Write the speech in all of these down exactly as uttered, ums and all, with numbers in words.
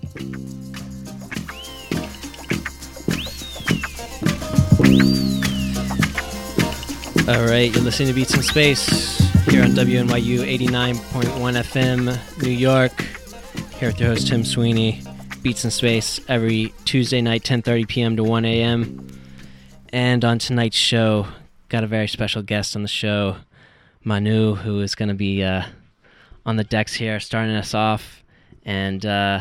All right, you're listening to Beats in Space here on W N Y U eighty-nine point one F M, New York. Here with your host, Tim Sweeney. Beats in Space every Tuesday night, ten thirty p.m. to one a.m. And on tonight's show, got a very special guest on the show, Manu, who is going to be uh, on the decks here, starting us off. And uh,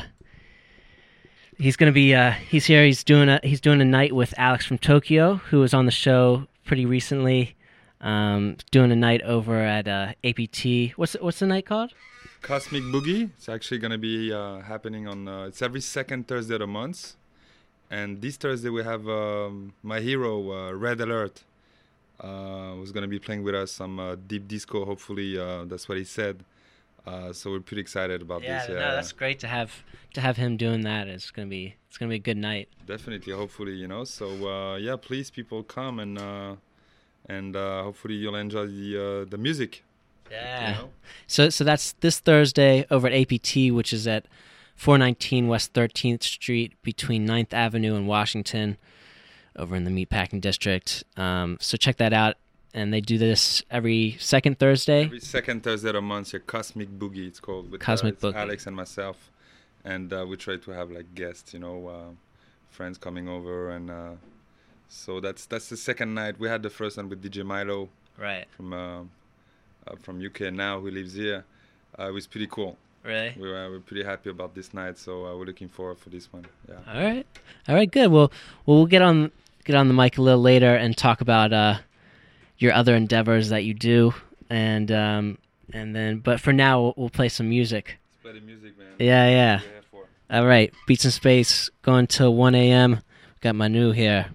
he's going to be uh, he's here. He's doing a he's doing a night with Alex from Tokyo, who was on the show pretty recently. Um, doing a night over at uh, A P T. What's what's the night called? Cosmic Boogie. It's actually going to be uh, happening on. Uh, it's every second Thursday of the month, and this Thursday we have um, my hero uh, Red Alert. Uh, who's going to be playing with us some uh, deep disco. Hopefully, uh, that's what he said. Uh, so we're pretty excited about yeah, this. Yeah, no, that's great to have to have him doing that. It's gonna be it's gonna be a good night. Definitely, hopefully, you know. So uh, yeah, please, people, come and. Uh, And uh, hopefully you'll enjoy the uh, the music. Yeah. You know? So so that's this Thursday over at A P T, which is at four nineteen West thirteenth Street between ninth Avenue and Washington, over in the Meatpacking District. Um, so check that out. And they do this every second Thursday. Every second Thursday of the month, yeah, Cosmic Boogie, it's called. With, Cosmic uh, Boogie. Alex and myself, and uh, we try to have like guests, you know, uh, friends coming over and. Uh, So that's that's the second night. We had the first one with D J Milo, right, from uh, uh, from U K now, who lives here. Uh, it was pretty cool. Really, we were we're pretty happy about this night. So uh, we're looking forward for this one. Yeah. All right, all right, good. Well, well, we'll get on get on the mic a little later and talk about uh, your other endeavors that you do, and um, and then. But for now, we'll, we'll play some music. Let's play the music, man. Yeah, yeah. All right, Beats in Space going till one a.m. Got Manu here.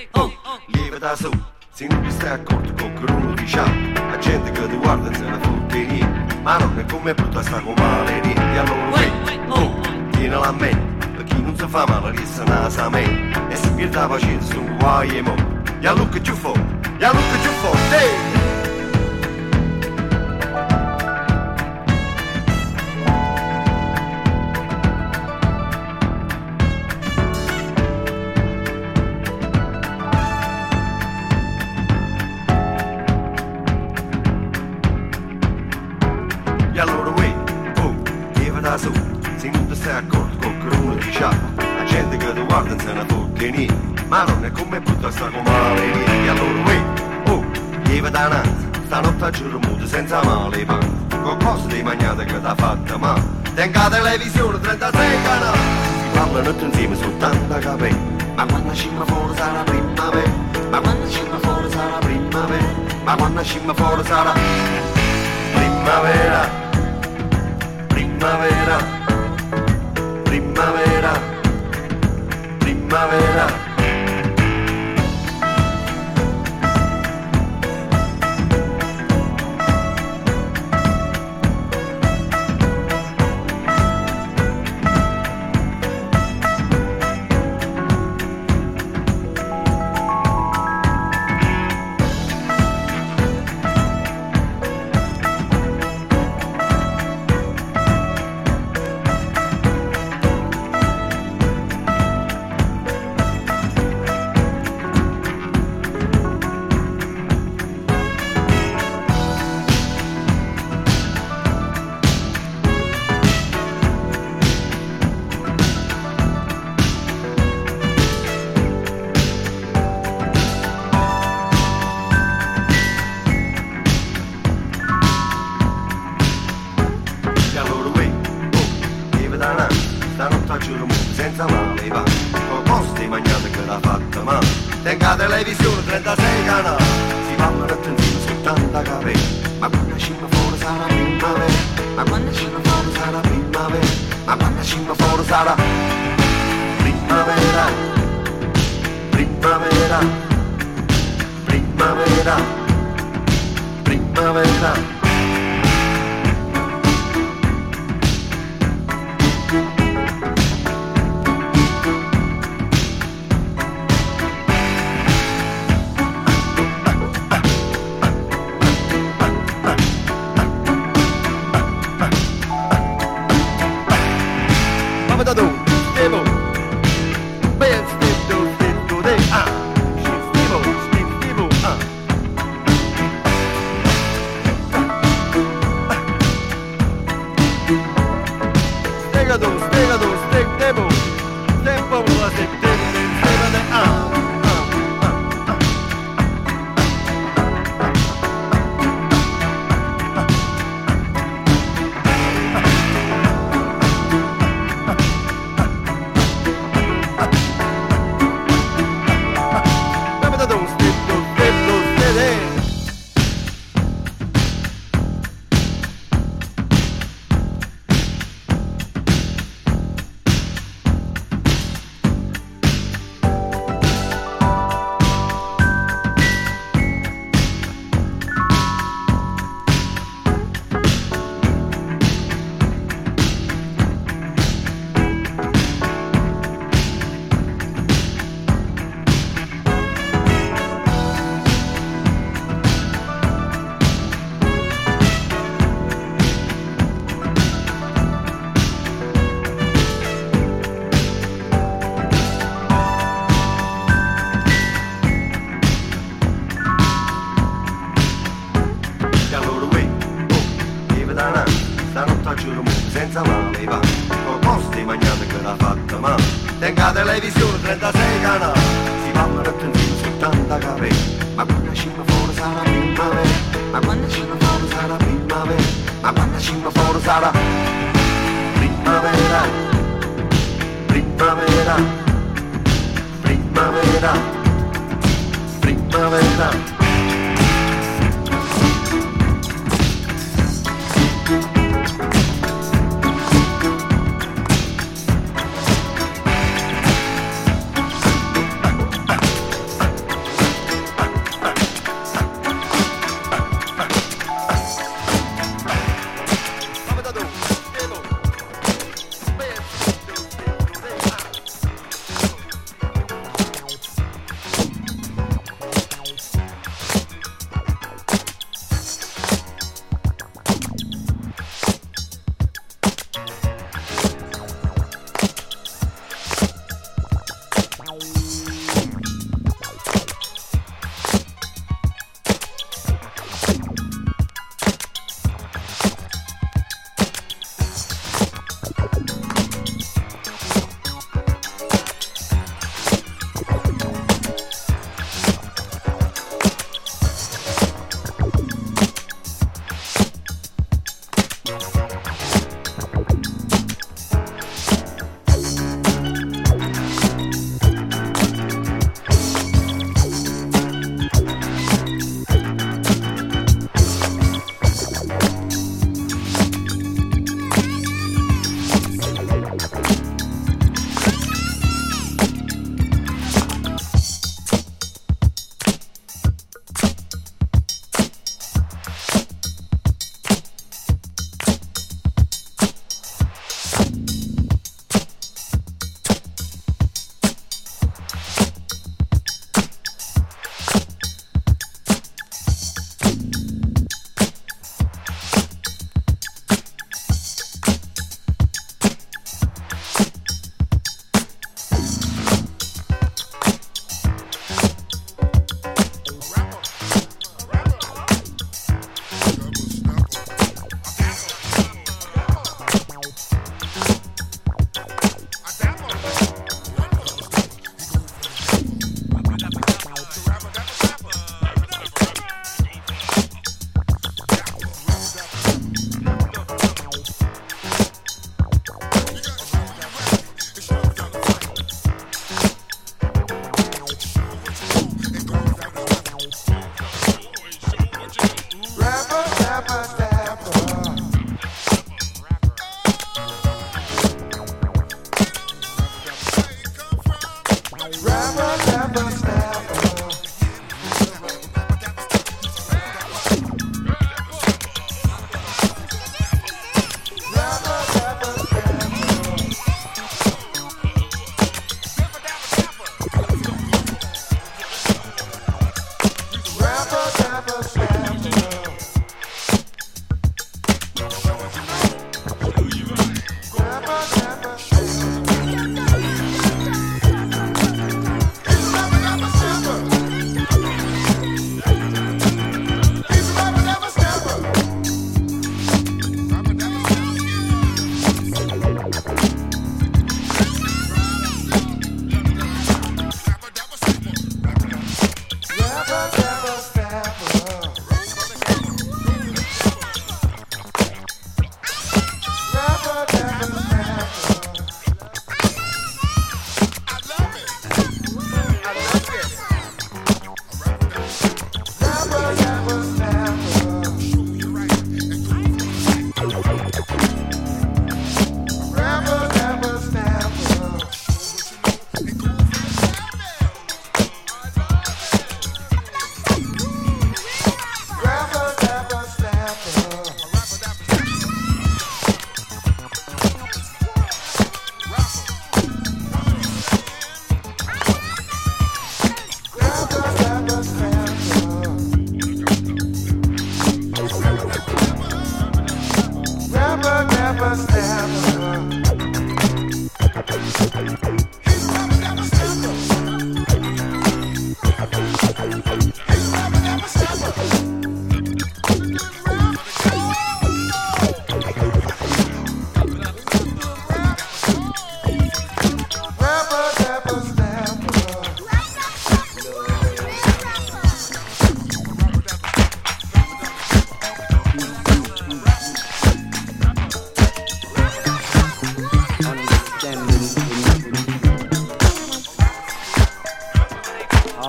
oh, lieve da su. Se non ti stai accorto con che uno ti sciappa, la gente che ti guarda se ne fotte niente. Ma non è come brutta sta con male niente. E allora wait, oh, tienila a me. Per chi non si fa male resta nasa a me. E se pierde la pazienza su guai e mo. Ya look at you for, ya look at you for, hey! E allora uè, oh, lieve da su. Se non ti stai accorto con che uno ti sciappa, la gente che ti guarda se ne fotte niente. Ma non è come brutta sta con male niente. E allora uè, oh, lieve da nanza. Stanotte a giuro muto senza male panza. Qualcosa di mangiata che t'ha fatta male. Tenga televisione trentasei canali. Si parlano tutti insieme soltanto capelli. Ma quando scimma fuori sarà primavera. Ma quando scimma fuori sarà primavera. Ma quando scimma fuori sarà primavera. Primavera, primavera, primavera. Senza male va, con costi mangiate che l'ha fatta male. Tenga televisione trentasei canali. Si parlano attenzione soltanto capelli. Ma quando scimma fuori sarà primavera. Ma quando scimma fuori sarà primavera. Ma quando scimma fuori sarà primavera. Primavera. Primavera. Primavera. Senza male va, con costi mangiate che l'ha fatta male. Tenga televisione trentasei canali. Si parlano attenzione soltanto capelli. Ma quando scimma fuori sarà primavera. Ma quando scimma fuori sarà primavera. Ma quando scimma fuori sarà primavera. Primavera. Primavera. Primavera.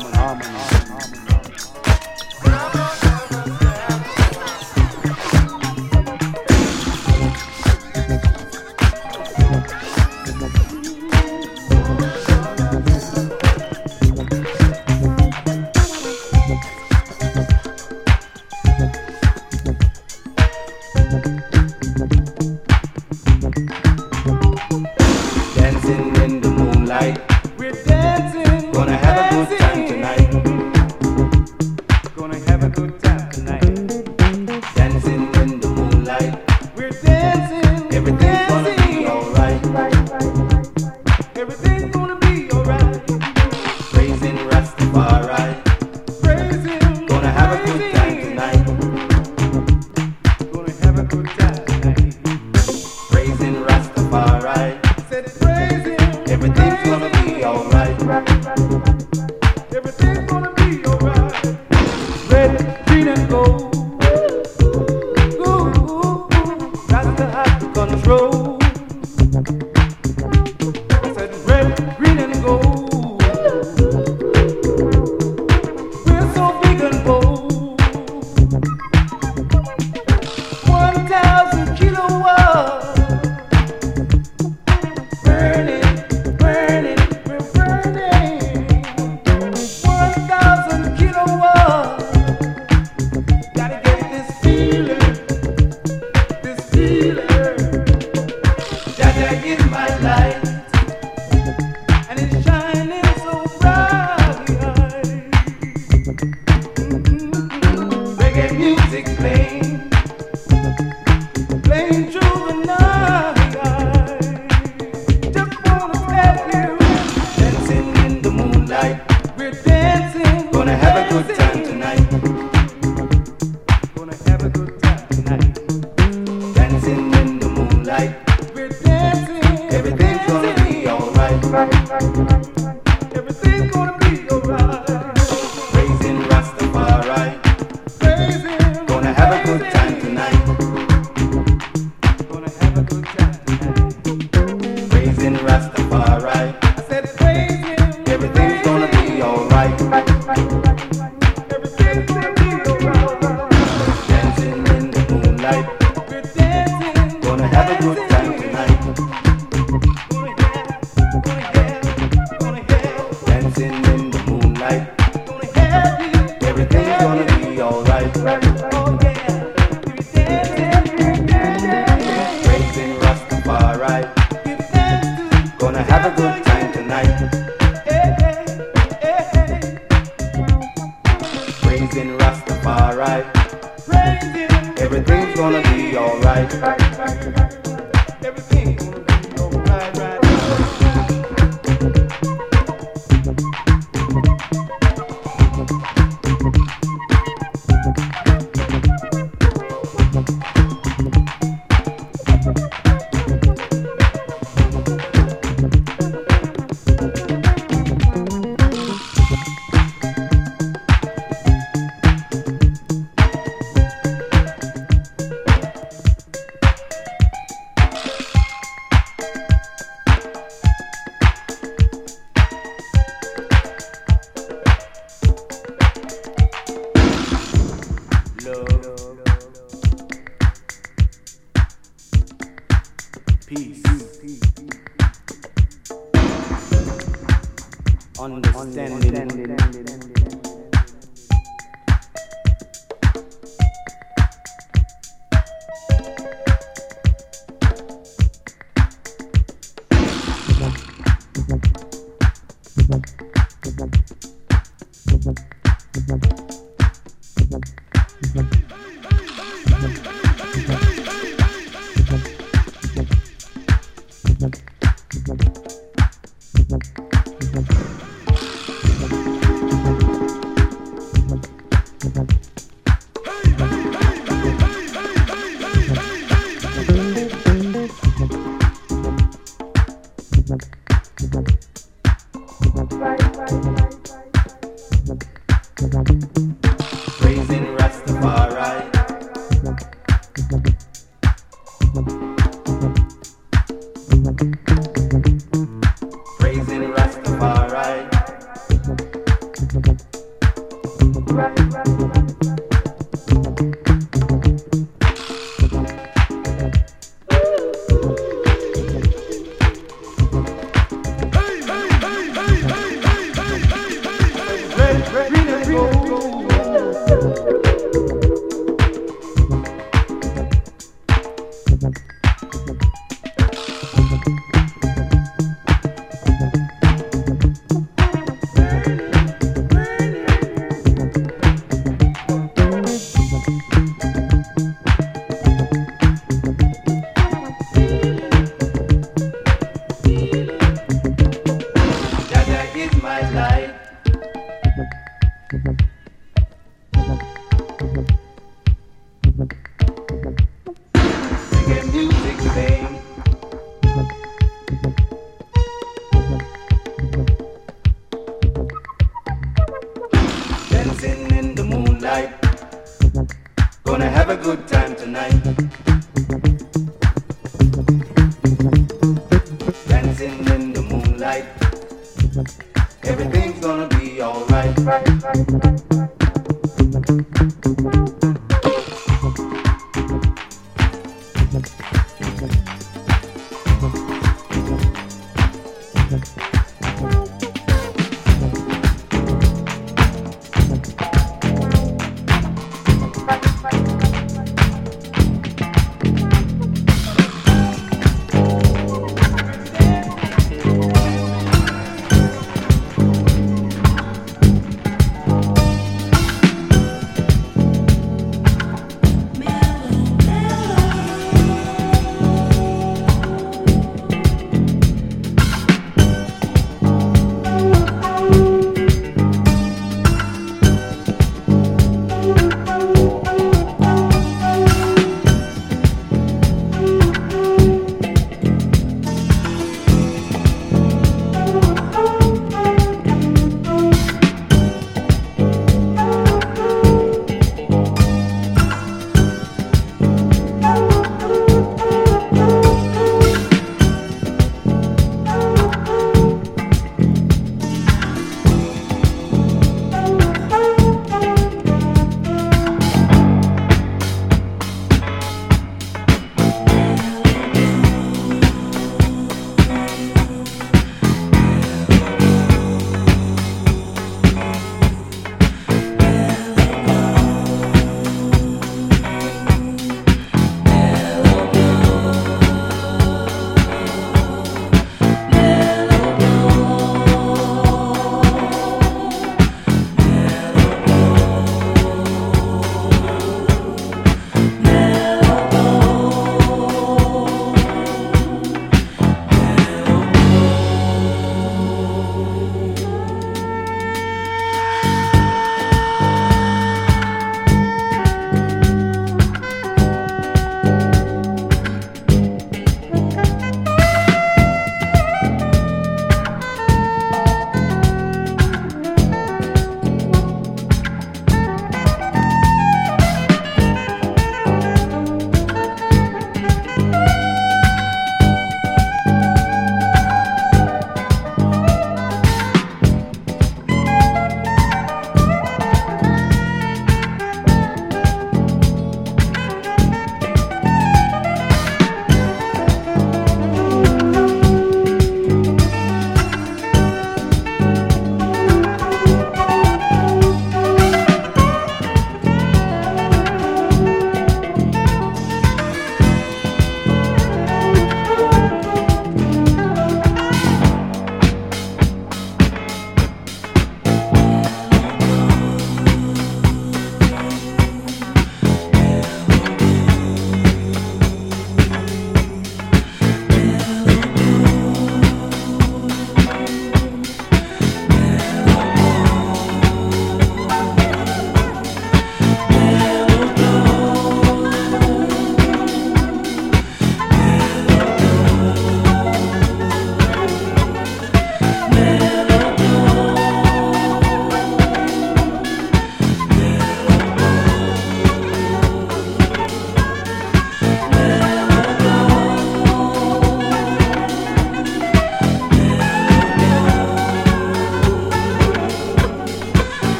Praising Rastafari.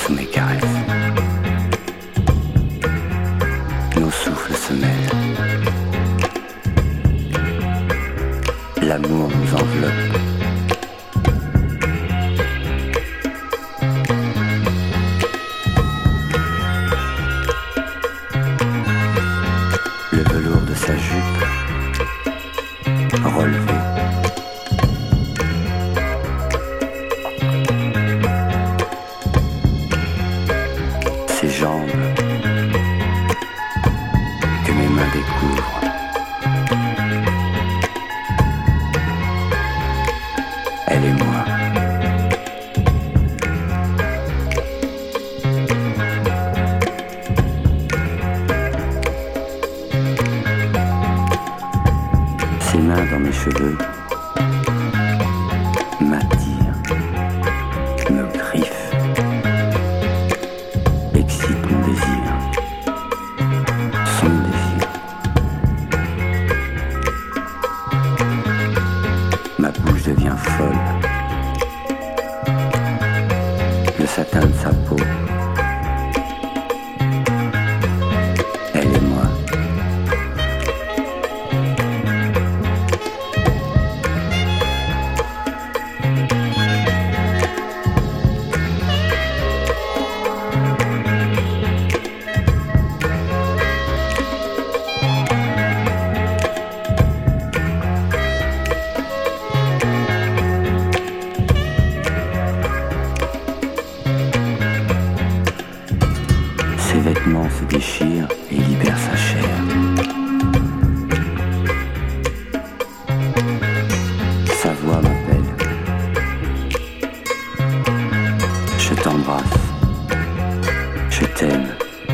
sous mes caresses. Nos souffles se mêlent. L'amour nous enveloppe. Le velours de sa jupe relevé. Ses jambes que mes mains découvrent. Elle et moi. Ses mains dans mes cheveux m'attirent, me griffent, excitent mon désir, son désir. Ma bouche devient folle, le satin de sa peau. Elle et moi. Ses vêtements se déchirent et libèrent sa chair. Sa voix m'appelle. Je t'embrasse. Je t'aime.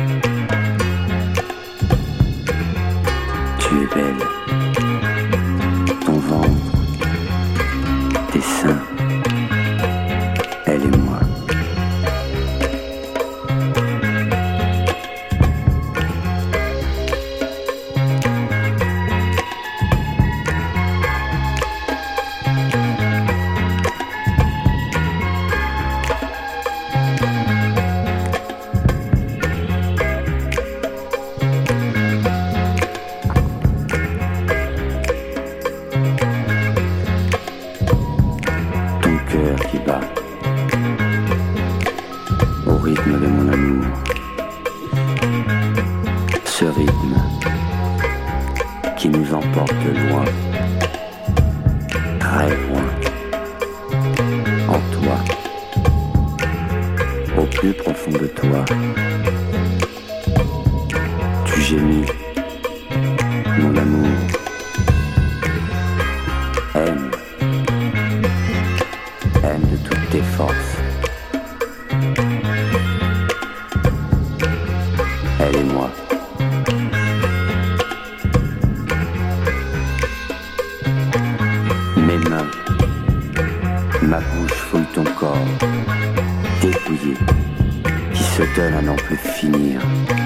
Tu es belle. Ton ventre, tes seins, elle et moi. Ton cœur qui bat au rythme de mon amour. Ce rythme qui nous emporte loin, très loin, en toi, au plus profond de toi. Tu gémis, mon amour. Aime, aime de toutes tes forces. Elle et moi. Mes mains, ma bouche fouille ton corps, dépouillé, qui se donne à n'en plus finir.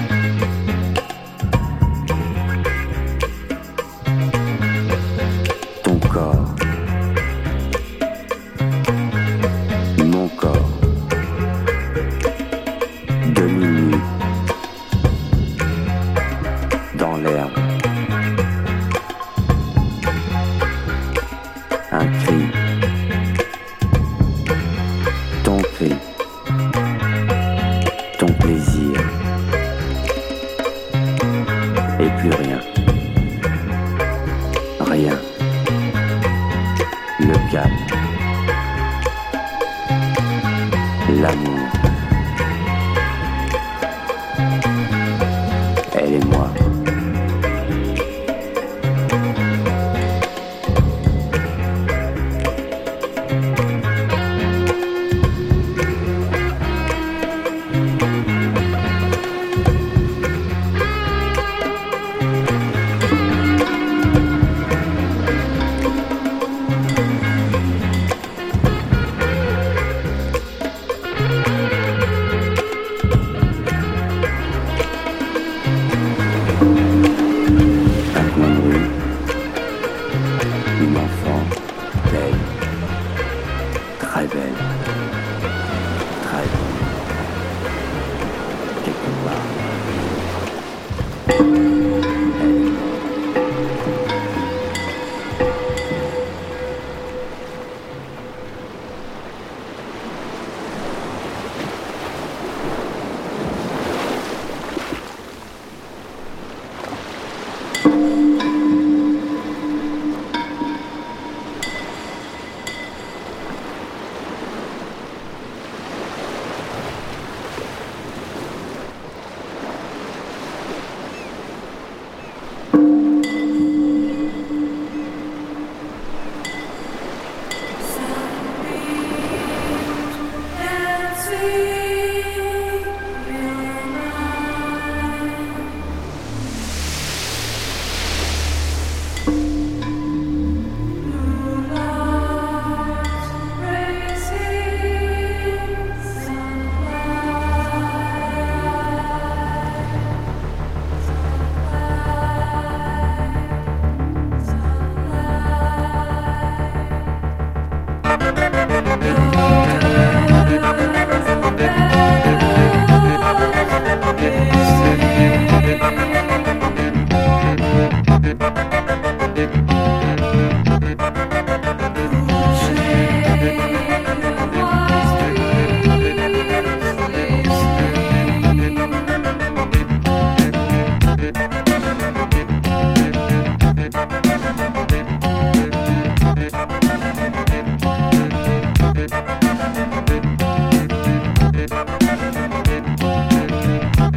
Ton corps, mon corps, demi-nu, dans l'herbe. Un cri, ton cri, ton plaisir, et plus rien, rien, le calme, l'amour, elle et moi.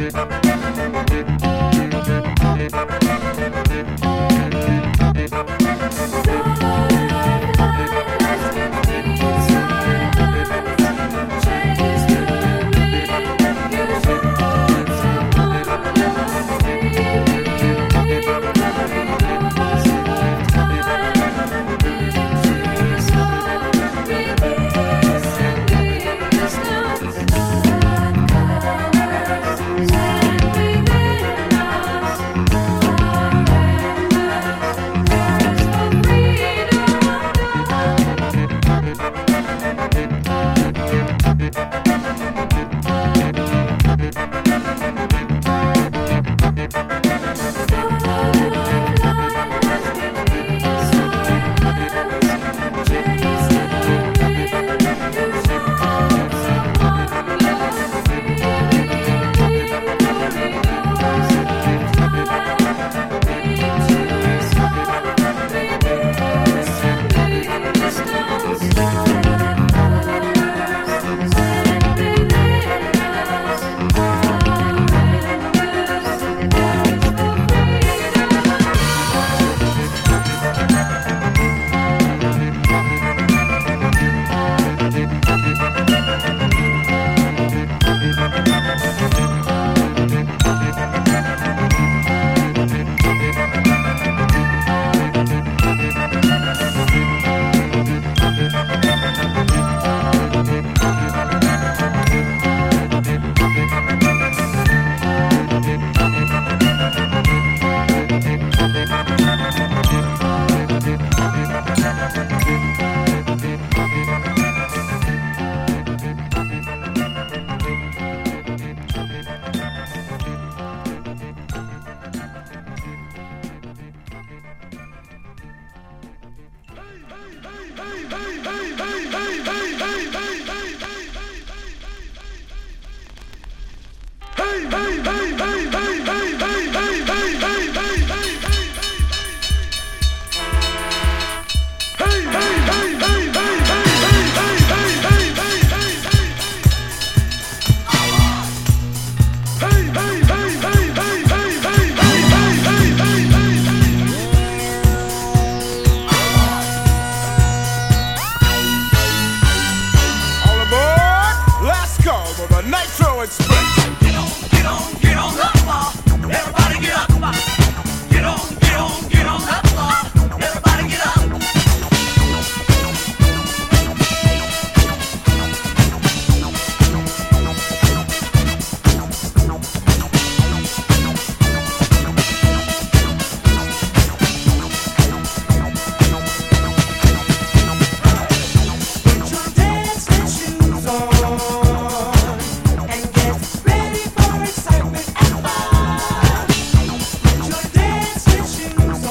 Excitement and fun. Put your dancing shoes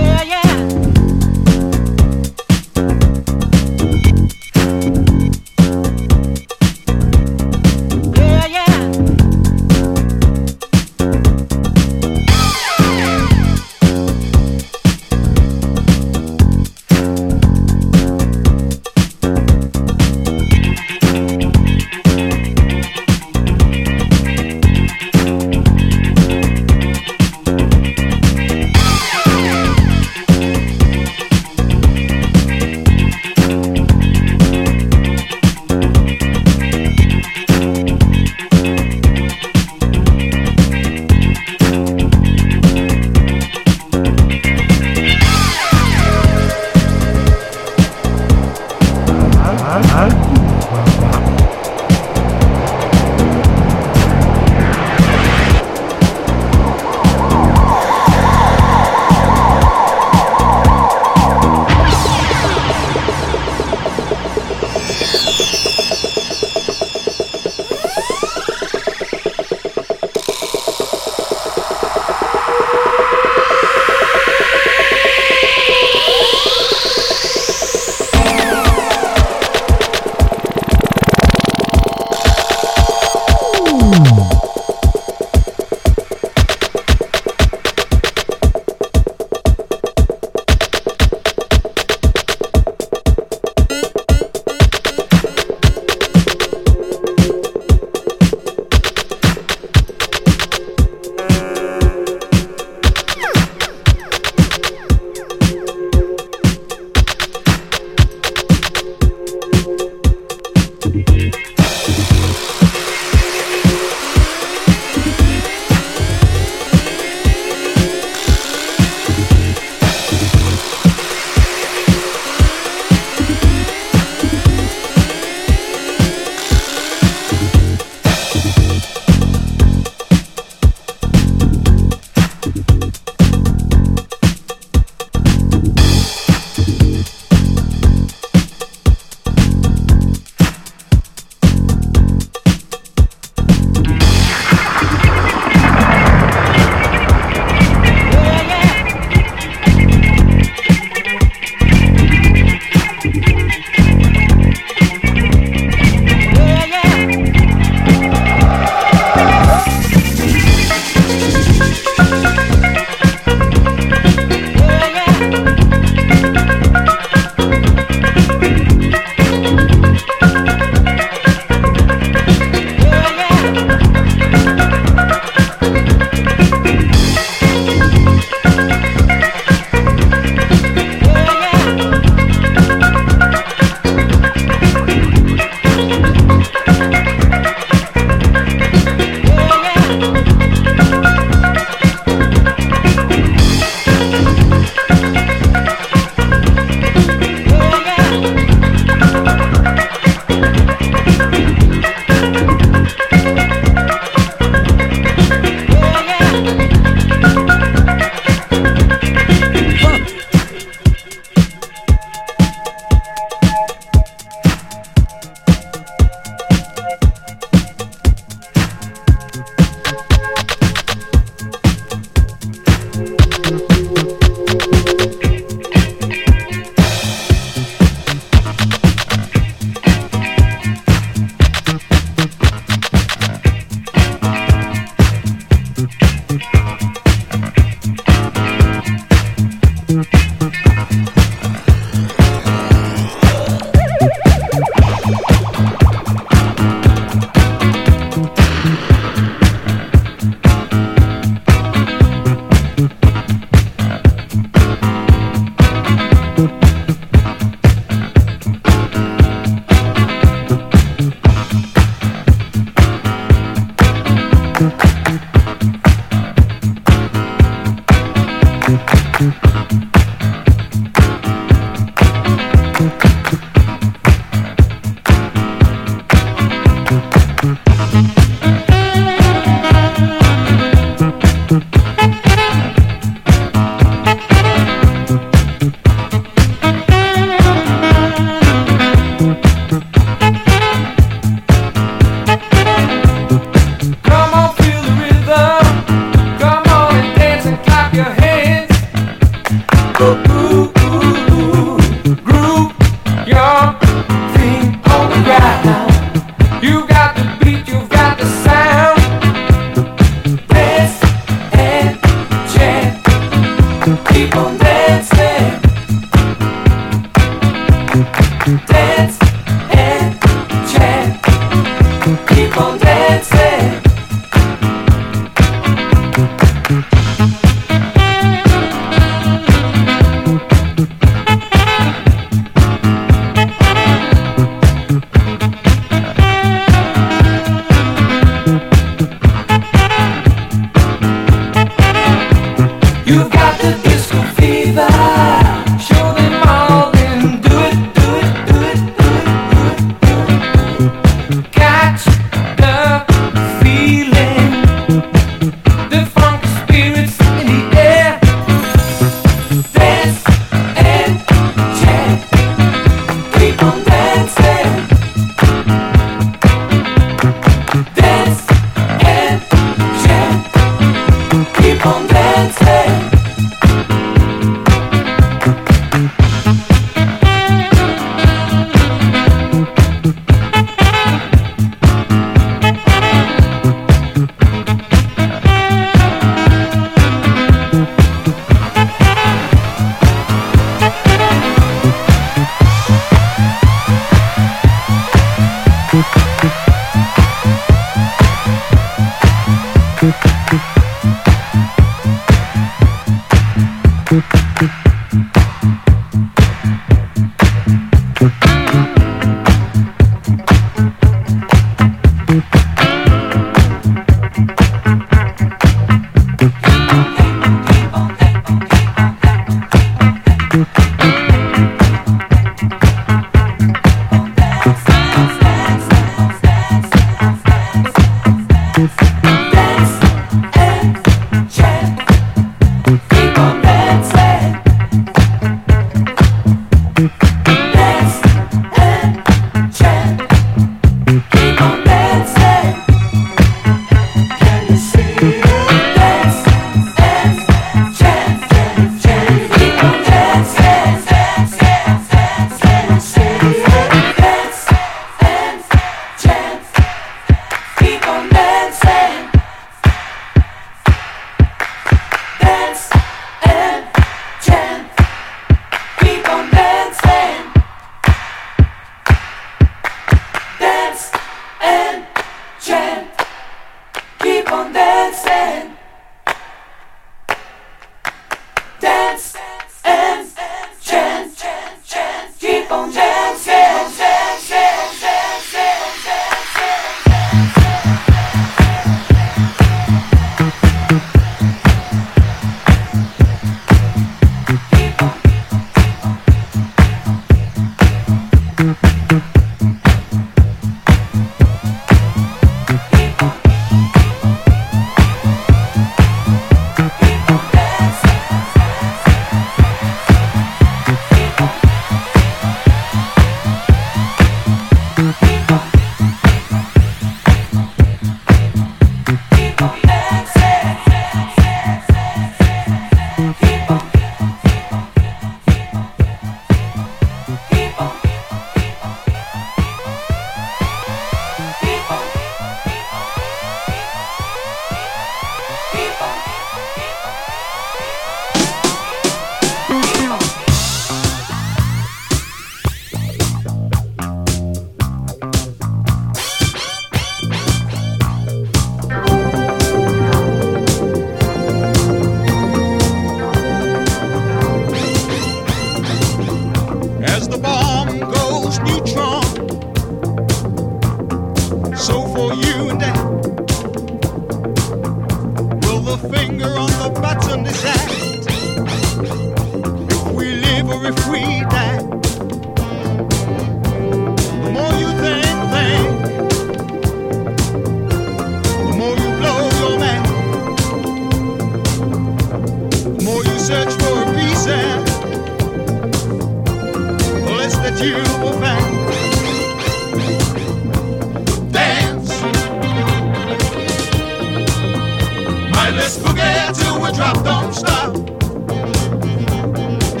Let's forget till we drop, don't stop.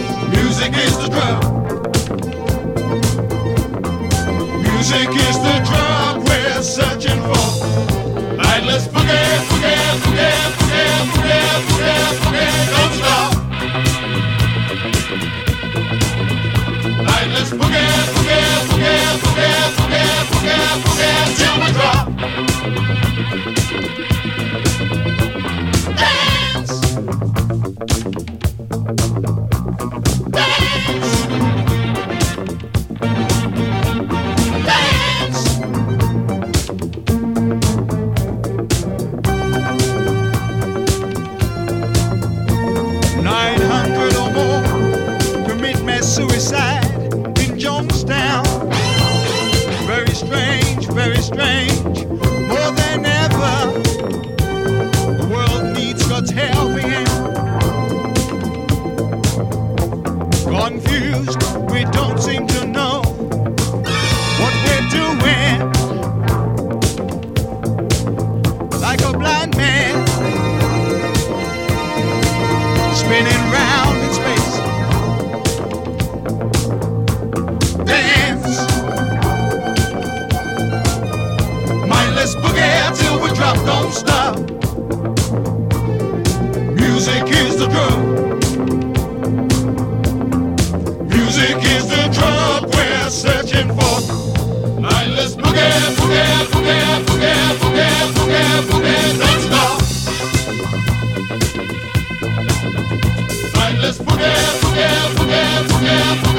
Let's boogie, boogie, boogie, boogie, boogie.